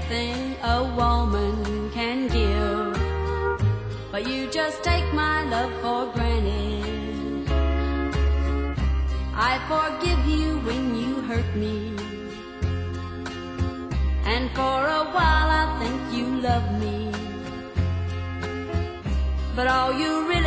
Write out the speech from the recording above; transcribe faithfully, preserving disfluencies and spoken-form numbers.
everything a woman can give, but you just take my love for granted. I forgive you when you hurt me, and for a while I think you love me, but all you really